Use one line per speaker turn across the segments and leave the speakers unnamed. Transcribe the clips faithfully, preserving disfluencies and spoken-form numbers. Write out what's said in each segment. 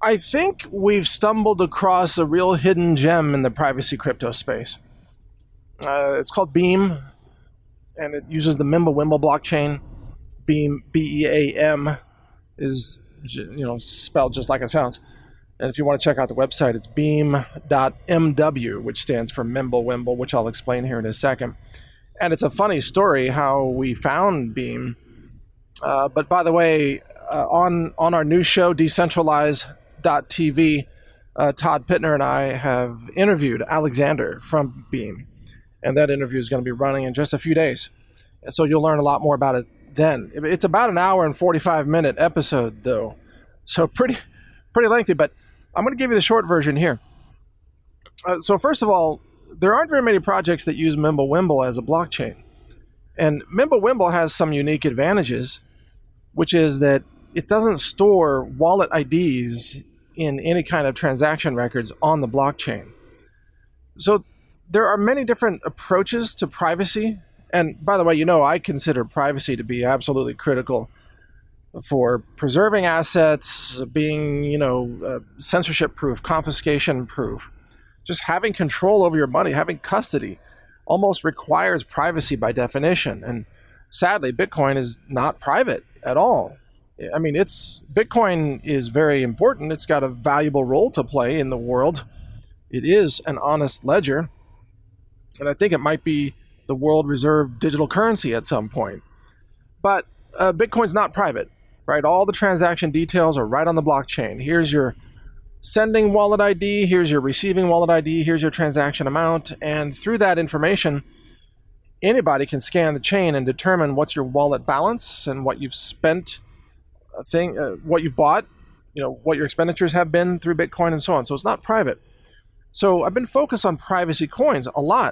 I think we've stumbled across a real hidden gem in the privacy crypto space. Uh, it's called Beam, and it uses the Mimblewimble blockchain. Beam, B E A M, is, you know, spelled just like it sounds. And if you want to check out the website, it's beam dot m w, which stands for Mimblewimble, which I'll explain here in a second. And it's a funny story how we found Beam. Uh, but by the way, uh, on, on our new show, Decentralize dot t v, uh, Todd Pittner and I have interviewed Alexander from Beam. And that interview is going to be running in just a few days. And so you'll learn a lot more about it then. It's about an hour and forty-five minute episode, though. So pretty pretty lengthy, but I'm going to give you the short version here. Uh, so first of all, there aren't very many projects that use Mimblewimble as a blockchain. And Mimblewimble has some unique advantages, which is that it doesn't store wallet I Ds in any kind of transaction records on the blockchain. So there are many different approaches to privacy. And by the way, you know, I consider privacy to be absolutely critical for preserving assets, being, you know, uh, censorship-proof, confiscation-proof. Just having control over your money, having custody, almost requires privacy by definition. And sadly, Bitcoin is not private at all. I mean, it's Bitcoin is very important. It's got a valuable role to play in the world. It is an honest ledger. And I think it might be the world reserve digital currency at some point. But uh, Bitcoin's not private, right? All the transaction details are right on the blockchain. Here's your sending wallet I D, here's your receiving wallet I D, here's your transaction amount, and through that information, anybody can scan the chain and determine what's your wallet balance and what you've spent, a thing, uh, what you've bought, you know, what your expenditures have been through Bitcoin and so on. So it's not private. So I've been focused on privacy coins a lot.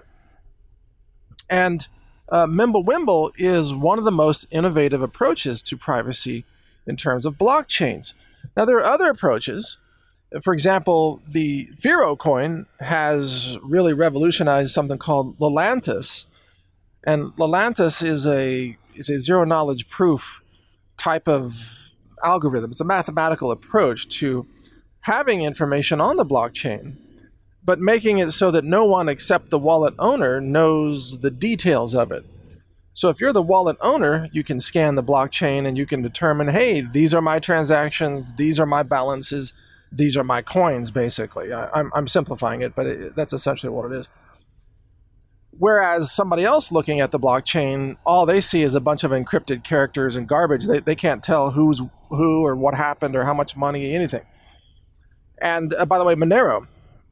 And uh, Mimblewimble is one of the most innovative approaches to privacy in terms of blockchains. Now, there are other approaches. For example, the Firo coin has really revolutionized something called Lelantus. And Lelantus is a, is a zero-knowledge proof type of algorithm. It's a mathematical approach to having information on the blockchain, but making it so that no one except the wallet owner knows the details of it. So if you're the wallet owner, you can scan the blockchain and you can determine, hey, these are my transactions, these are my balances, these are my coins, basically. I, I'm, I'm simplifying it, but it, that's essentially what it is. Whereas somebody else looking at the blockchain, all they see is a bunch of encrypted characters and garbage. They, they can't tell who's who or what happened or how much money, anything. And uh, by the way, Monero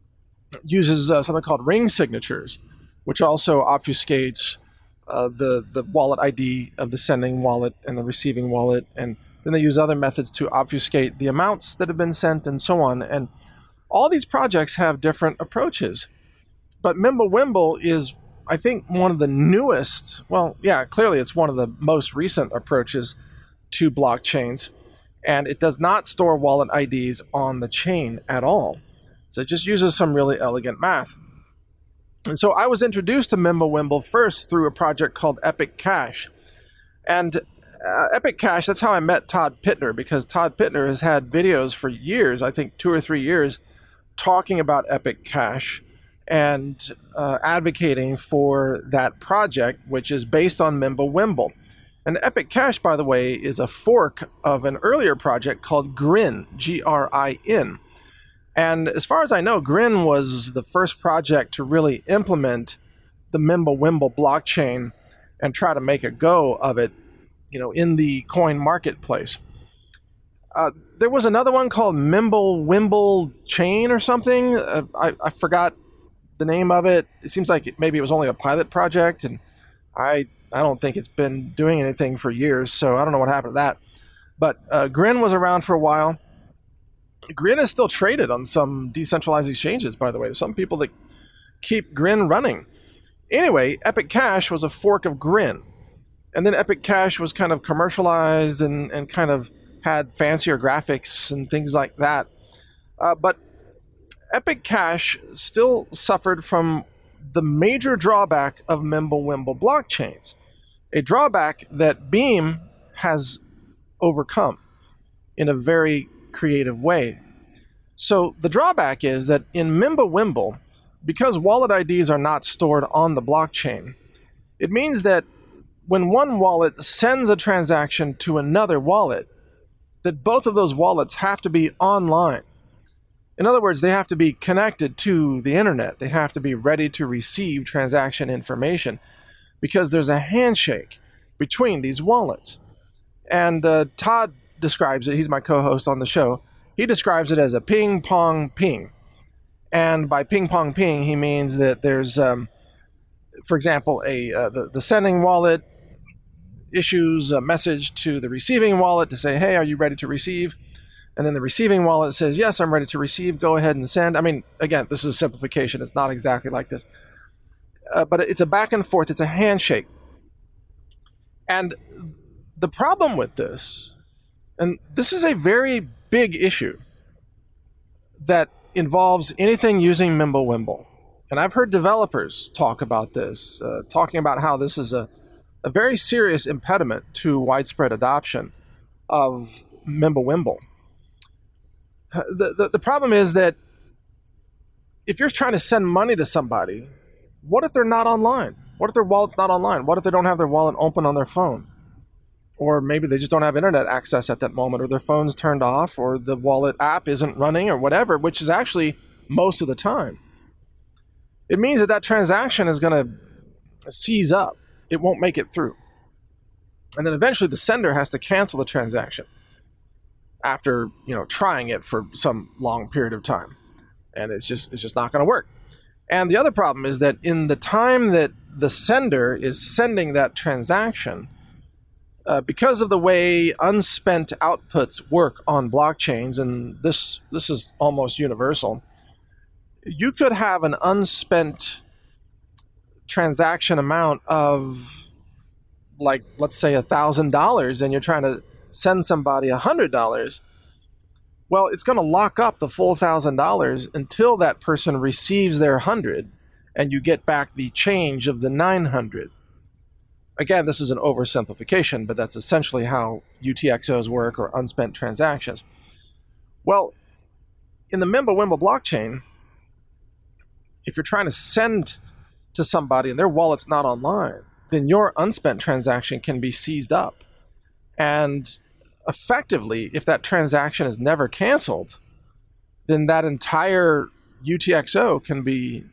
uses uh, something called ring signatures, which also obfuscates uh, the, the wallet I D of the sending wallet and the receiving wallet. And then they use other methods to obfuscate the amounts that have been sent and so on. And all these projects have different approaches. But Mimblewimble is, I think, one of the newest, well, yeah, clearly it's one of the most recent approaches to blockchains. And it does not store wallet I Ds on the chain at all. So it just uses some really elegant math. And so I was introduced to Mimblewimble first through a project called Epic Cash. And uh, Epic Cash, that's how I met Todd Pittner, because Todd Pittner has had videos for years, I think two or three years, talking about Epic Cash and uh, advocating for that project, which is based on Mimblewimble. And Epic Cash, by the way, is a fork of an earlier project called Grin, G R I N. And as far as I know, Grin was the first project to really implement the Mimblewimble blockchain and try to make a go of it, you know, in the coin marketplace. Uh, there was another one called Mimblewimble Chain or something. Uh, I, I forgot the name of it. It seems like it, maybe it was only a pilot project, and I I don't think it's been doing anything for years, so I don't know what happened to that. But uh, Grin was around for a while. Grin is still traded on some decentralized exchanges, by the way. There's some people that keep Grin running. Anyway, Epic Cash was a fork of Grin. And then Epic Cash was kind of commercialized and, and kind of had fancier graphics and things like that. Uh, but Epic Cash still suffered from the major drawback of Mimblewimble blockchains, a drawback that Beam has overcome in a very creative way. So the drawback is that in Mimblewimble, because wallet I Ds are not stored on the blockchain, it means that when one wallet sends a transaction to another wallet, that both of those wallets have to be online. In other words, they have to be connected to the internet. They have to be ready to receive transaction information because there's a handshake between these wallets. And uh, Todd describes it, he's my co-host on the show, he describes it as a ping pong ping. And by ping pong ping, he means that there's, um, for example, a uh, the, the sending wallet issues a message to the receiving wallet to say, hey, are you ready to receive? And then the receiving wallet says, yes, I'm ready to receive. Go ahead and send. I mean, again, this is a simplification. It's not exactly like this. Uh, but it's a back and forth. It's a handshake. And the problem with this, and this is a very big issue that involves anything using Mimblewimble. And I've heard developers talk about this, uh, talking about how this is a, a very serious impediment to widespread adoption of Mimblewimble. The, the, the problem is that if you're trying to send money to somebody, what if they're not online? What if their wallet's not online? What if they don't have their wallet open on their phone? Or maybe they just don't have internet access at that moment, or their phone's turned off, or the wallet app isn't running, or whatever, which is actually most of the time. It means that that transaction is going to seize up. It won't make it through. And then eventually the sender has to cancel the transaction after, you know, trying it for some long period of time. And it's just it's just not going to work. And the other problem is that in the time that the sender is sending that transaction, uh, because of the way unspent outputs work on blockchains, and this this is almost universal, you could have an unspent transaction amount of, like, let's say one thousand dollars, and you're trying to send somebody one hundred dollars, well, it's going to lock up the full one thousand dollars until that person receives their one hundred and you get back the change of the nine hundred. Again, this is an oversimplification, but that's essentially how U T X Os work, or unspent transactions. Well, in the Mimblewimble blockchain, if you're trying to send to somebody and their wallet's not online, then your unspent transaction can be seized up. And effectively, if that transaction is never canceled, then that entire U T X O can be,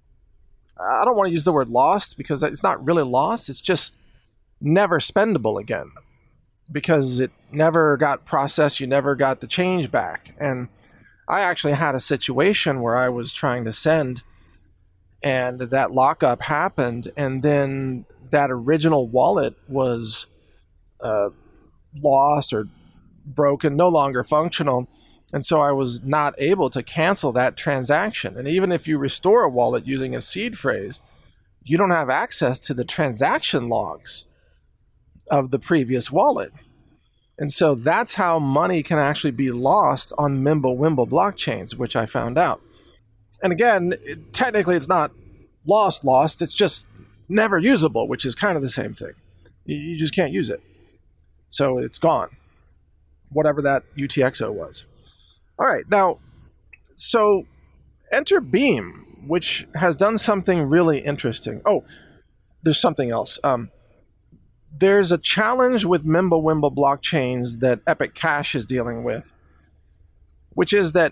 I don't want to use the word lost, because it's not really lost, it's just never spendable again, because it never got processed, you never got the change back. And I actually had a situation where I was trying to send, and that lockup happened, and then that original wallet was uh, lost or broken, no longer functional, and so I was not able to cancel that transaction. And even if you restore a wallet using a seed phrase, you don't have access to the transaction logs of the previous wallet. And so that's how money can actually be lost on Mimblewimble blockchains, which I found out. And again, it, technically it's not lost lost, it's just never usable, which is kind of the same thing. You, you just can't use it. So it's gone, whatever that U T X O was. All right, now, so enter Beam, which has done something really interesting. Oh, there's something else. Um, there's a challenge with Mimblewimble blockchains that Epic Cash is dealing with, which is that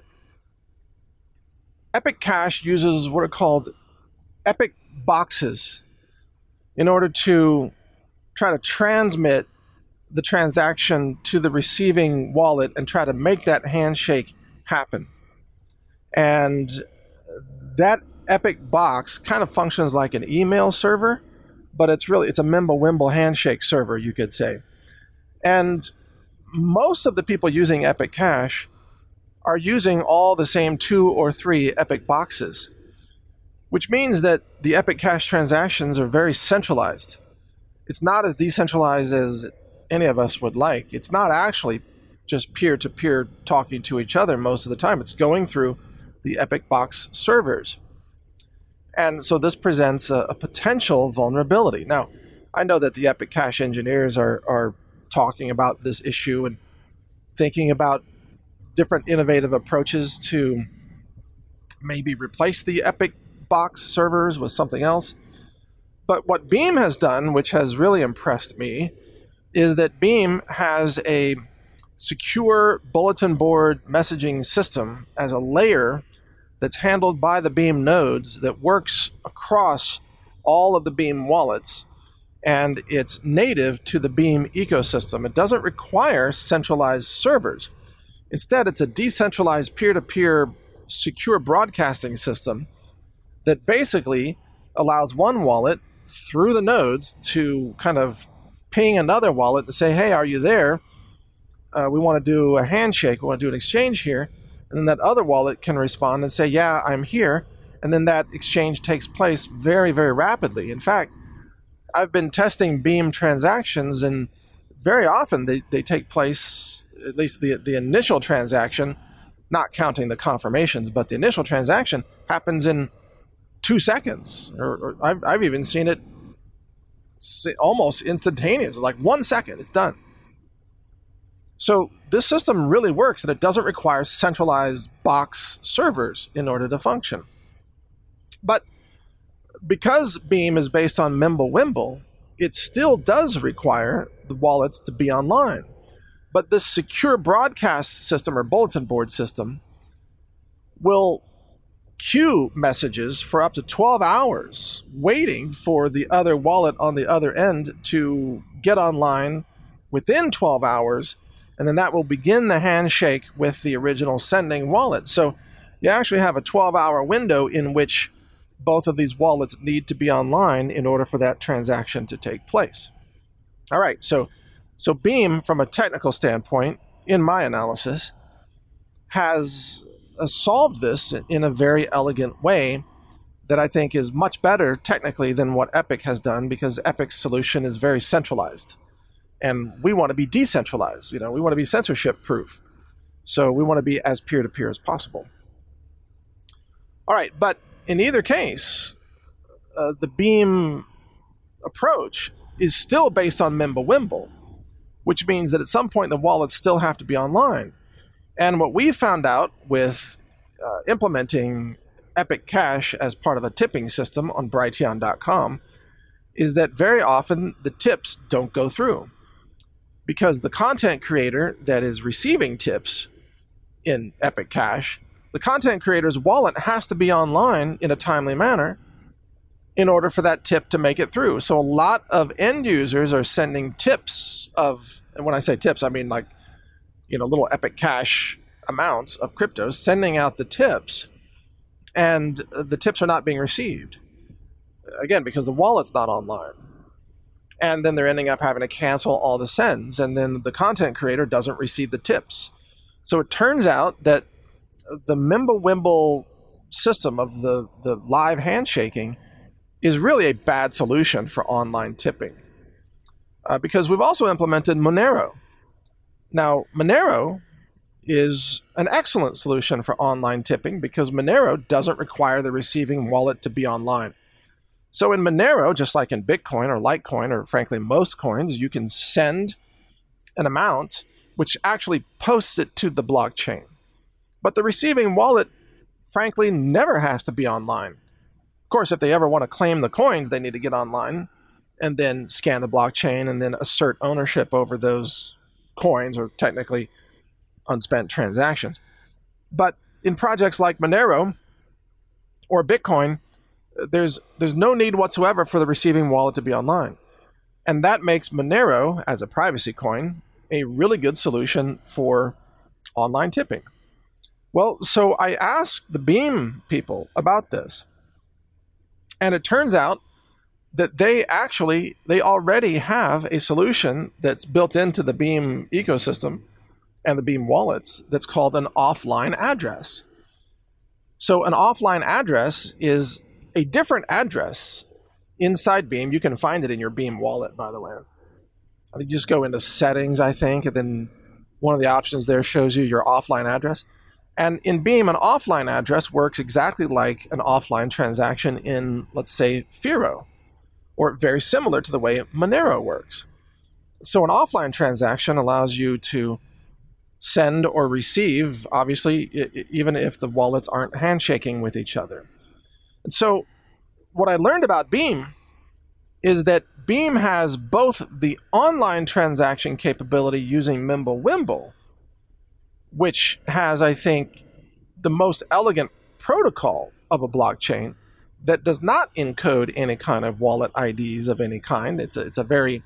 Epic Cash uses what are called Epic boxes in order to try to transmit the transaction to the receiving wallet and try to make that handshake happen. And that Epic box kind of functions like an email server, but it's really, it's a Mimblewimble handshake server, you could say. And most of the people using Epic Cash are using all the same two or three Epic boxes, which means that the Epic Cash transactions are very centralized. It's not as decentralized as any of us would like. It's not actually just peer-to-peer talking to each other most of the time. It's going through the Epic Box servers. And so this presents a, a potential vulnerability. Now, I know that the Epic Cash engineers are, are talking about this issue and thinking about different innovative approaches to maybe replace the Epic box servers with something else. But what Beam has done, which has really impressed me, is that Beam has a secure bulletin board messaging system as a layer that's handled by the Beam nodes that works across all of the Beam wallets, and it's native to the Beam ecosystem. It doesn't require centralized servers. Instead, it's a decentralized peer-to-peer secure broadcasting system that basically allows one wallet through the nodes to kind of ping another wallet to say, hey, are you there? Uh, we want to do a handshake, we want to do an exchange here. And then that other wallet can respond and say, yeah, I'm here. And then that exchange takes place very, very rapidly. In fact, I've been testing Beam transactions, and very often they, they take place, at least the, the initial transaction, not counting the confirmations, but the initial transaction happens in two seconds. Or, or I've, I've even seen it almost instantaneous, like one second, it's done. So this system really works, and it doesn't require centralized box servers in order to function. But because Beam is based on Mimblewimble, it still does require the wallets to be online. But this secure broadcast system or bulletin board system will queue messages for up to twelve hours, waiting for the other wallet on the other end to get online within twelve hours, and then that will begin the handshake with the original sending wallet. So you actually have a twelve-hour window in which both of these wallets need to be online in order for that transaction to take place. All right, so so Beam, from a technical standpoint, in my analysis, has uh, solved this in a very elegant way that I think is much better technically than what Epic has done, because Epic's solution is very centralized. And we want to be decentralized. You know, we want to be censorship proof. So we want to be as peer-to-peer as possible. All right, but in either case, uh, the Beam approach is still based on Mimblewimble, which means that at some point the wallets still have to be online. And what we found out with uh, implementing Epic Cash as part of a tipping system on Brighteon dot com is that very often the tips don't go through, because the content creator that is receiving tips in Epic Cash, the content creator's wallet has to be online in a timely manner in order for that tip to make it through. So a lot of end users are sending tips of, and when I say tips, I mean like, you know, little Epic Cash amounts of cryptos, sending out the tips, and the tips are not being received. Again, because the wallet's not online. And then they're ending up having to cancel all the sends, and then the content creator doesn't receive the tips. So it turns out that the Mimblewimble system of the, the live handshaking is really a bad solution for online tipping. Uh, because we've also implemented Monero. Now, Monero is an excellent solution for online tipping because Monero doesn't require the receiving wallet to be online. So in Monero, just like in Bitcoin or Litecoin, or frankly most coins, you can send an amount which actually posts it to the blockchain. But the receiving wallet, frankly, never has to be online. Of course, if they ever want to claim the coins, they need to get online and then scan the blockchain and then assert ownership over those coins, or technically unspent transactions. But in projects like Monero or Bitcoin, there's there's no need whatsoever for the receiving wallet to be online. And that makes Monero, as a privacy coin, a really good solution for online tipping. Well, so I asked the Beam people about this. And it turns out that they actually, they already have a solution that's built into the Beam ecosystem and the Beam wallets that's called an offline address. So an offline address is a different address inside Beam. You can find it in your Beam wallet, by the way. I think you just go into settings, I think, and then one of the options there shows you your offline address. And in Beam, an offline address works exactly like an offline transaction in, let's say, Firo, or very similar to the way Monero works. So an offline transaction allows you to send or receive, obviously, I- I- even if the wallets aren't handshaking with each other. And so what I learned about Beam is that Beam has both the online transaction capability using Mimblewimble, which has, I think, the most elegant protocol of a blockchain that does not encode any kind of wallet I Ds of any kind. It's a, it's a very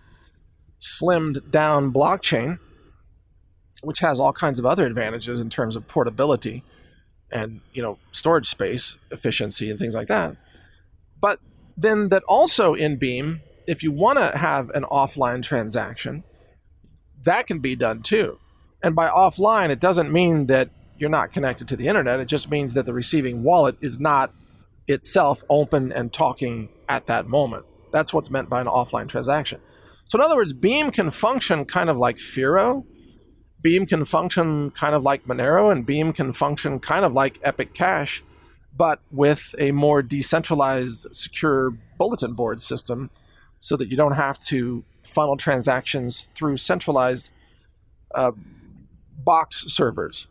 slimmed down blockchain, which has all kinds of other advantages in terms of portability and, you know, storage space, efficiency, and things like that. But then that also in Beam, if you want to have an offline transaction, that can be done too. And by offline, it doesn't mean that you're not connected to the internet. It just means that the receiving wallet is not itself open and talking at that moment. That's what's meant by an offline transaction. So in other words, Beam can function kind of like Firo. Beam can function kind of like Monero, and Beam can function kind of like Epic Cash, but with a more decentralized, secure bulletin board system so that you don't have to funnel transactions through centralized uh, box servers.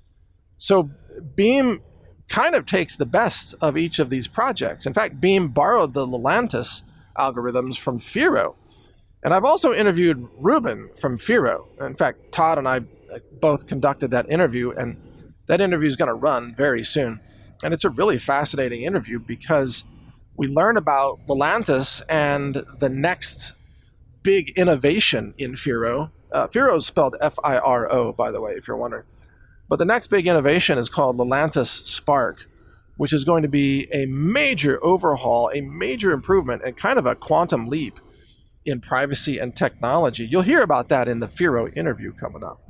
So Beam kind of takes the best of each of these projects. In fact, Beam borrowed the Lelantus algorithms from Firo. And I've also interviewed Ruben from Firo. In fact, Todd and I both conducted that interview, and that interview is going to run very soon. And it's a really fascinating interview because we learn about Lelantus and the next big innovation in Firo. Uh, Firo is spelled F I R O, by the way, if you're wondering. But the next big innovation is called Lelantus Spark, which is going to be a major overhaul, a major improvement, and kind of a quantum leap in privacy and technology. You'll hear about that in the Firo interview coming up.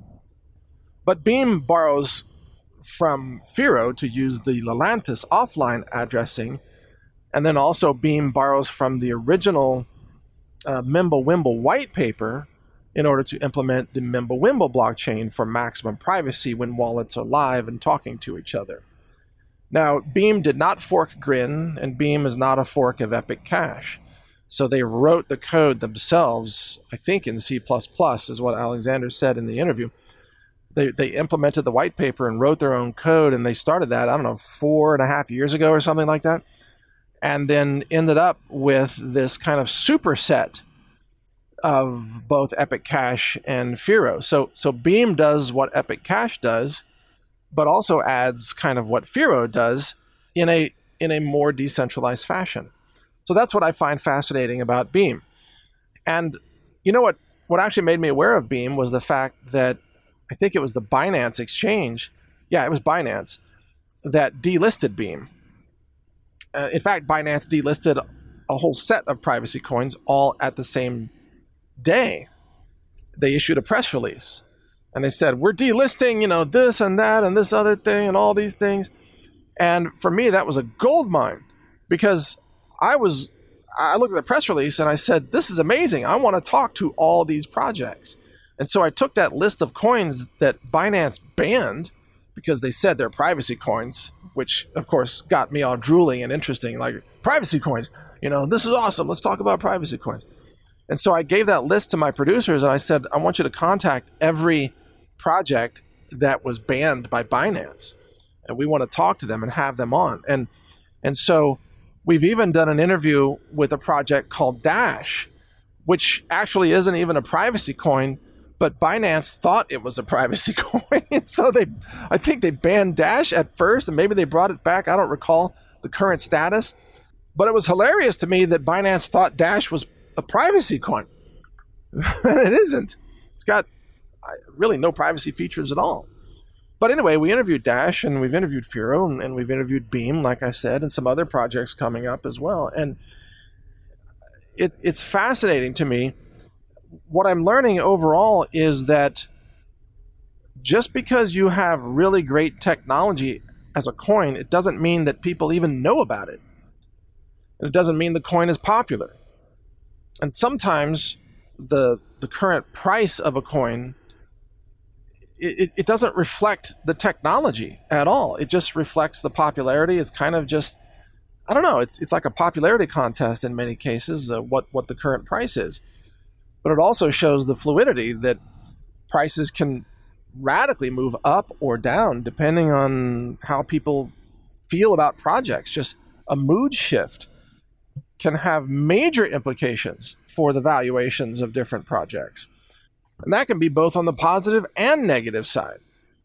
But Beam borrows from Firo to use the Lelantus offline addressing, and then also Beam borrows from the original uh, Mimblewimble white paper in order to implement the Mimblewimble blockchain for maximum privacy when wallets are live and talking to each other. Now, Beam did not fork Grin, and Beam is not a fork of Epic Cash. So they wrote the code themselves, I think in C plus plus, is what Alexander said in the interview. They they implemented the white paper and wrote their own code, and they started that, I don't know, four and a half years ago or something like that, and then ended up with this kind of superset of both Epic Cash and Firo. So so Beam does what Epic Cash does, but also adds kind of what Firo does in a in a more decentralized fashion. So that's what I find fascinating about Beam. And you know what, what actually made me aware of Beam was the fact that I think it was the Binance exchange, yeah, it was Binance, that delisted Beam. Uh, in fact, Binance delisted a whole set of privacy coins all at the same day. They issued a press release and they said, we're delisting, you know, this and that and this other thing and all these things. And for me, that was a gold mine because I was, I looked at the press release and I said, this is amazing. I want to talk to all these projects. And so I took that list of coins that Binance banned because they said they're privacy coins, which of course got me all drooling and interesting, like privacy coins, you know, this is awesome. Let's talk about privacy coins. And so I gave that list to my producers and I said, I want you to contact every project that was banned by Binance. And we want to talk to them and have them on. And, and so we've even done an interview with a project called Dash, which actually isn't even a privacy coin, but Binance thought it was a privacy coin. So they, I think they banned Dash at first, and maybe they brought it back. I don't recall the current status. But it was hilarious to me that Binance thought Dash was a privacy coin. And it isn't. It's got really no privacy features at all. But anyway, we interviewed Dash, and we've interviewed Firo, and, and we've interviewed Beam, like I said, and some other projects coming up as well. And it, it's fascinating to me. What I'm learning overall is that just because you have really great technology as a coin, it doesn't mean that people even know about it. And it doesn't mean the coin is popular. And sometimes the the current price of a coin, it, it doesn't reflect the technology at all. It just reflects the popularity. It's kind of just, I don't know, it's it's like a popularity contest in many cases, uh, what, what the current price is. But it also shows the fluidity that prices can radically move up or down depending on how people feel about projects. Just a mood shift can have major implications for the valuations of different projects. And that can be both on the positive and negative side.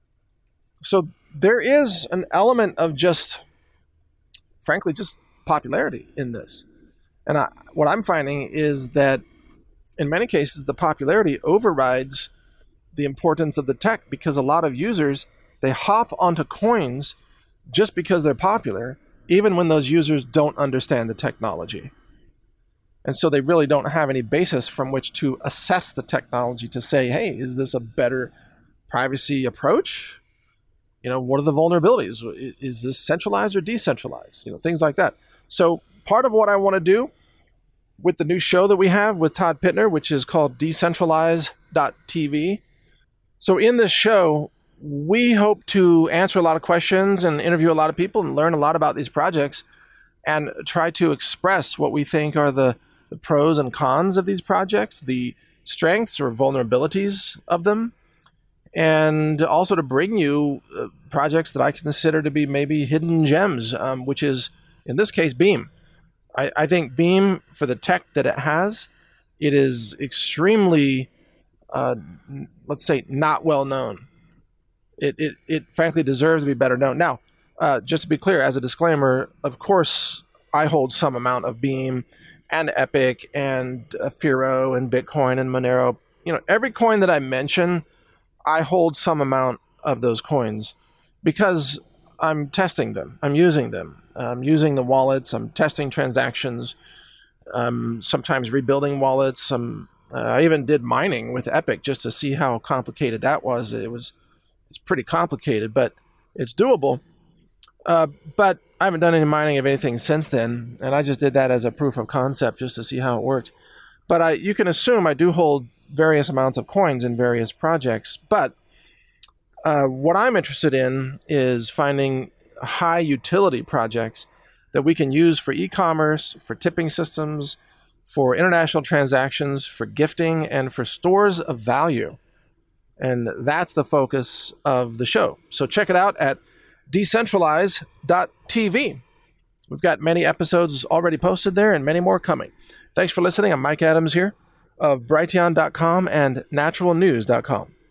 So there is an element of just, frankly, just popularity in this. And I, what I'm finding is that in many cases, the popularity overrides the importance of the tech, because a lot of users, they hop onto coins just because they're popular, even when those users don't understand the technology. And so they really don't have any basis from which to assess the technology to say, hey, is this a better privacy approach? You know, what are the vulnerabilities? Is this centralized or decentralized? You know, things like that. So part of what I want to do with the new show that we have with Todd Pittner, which is called decentralize dot t v. So in this show, we hope to answer a lot of questions and interview a lot of people and learn a lot about these projects and try to express what we think are the, the pros and cons of these projects, the strengths or vulnerabilities of them, and also to bring you uh, projects that I consider to be maybe hidden gems, um, which is, in this case, Beam. I, I think Beam, for the tech that it has, it is extremely, uh, let's say, not well known. It, it, it frankly deserves to be better known. Now, uh, just to be clear, as a disclaimer, of course, I hold some amount of Beam and Epic and Ethereum and Bitcoin and Monero. You know, every coin that I mention, I hold some amount of those coins because I'm testing them. I'm using them. I'm using the wallets. I'm testing transactions. Um, sometimes rebuilding wallets. Um, uh, I even did mining with Epic just to see how complicated that was. It was it's pretty complicated, but it's doable. Uh, but I haven't done any mining of anything since then, and I just did that as a proof of concept just to see how it worked. But I, you can assume I do hold various amounts of coins in various projects. But uh, what I'm interested in is finding high utility projects that we can use for e-commerce, for tipping systems, for international transactions, for gifting, and for stores of value. And that's the focus of the show. So check it out at decentralize dot t v. We've got many episodes already posted there and many more coming. Thanks for listening. I'm Mike Adams here of Brighteon dot com and natural news dot com.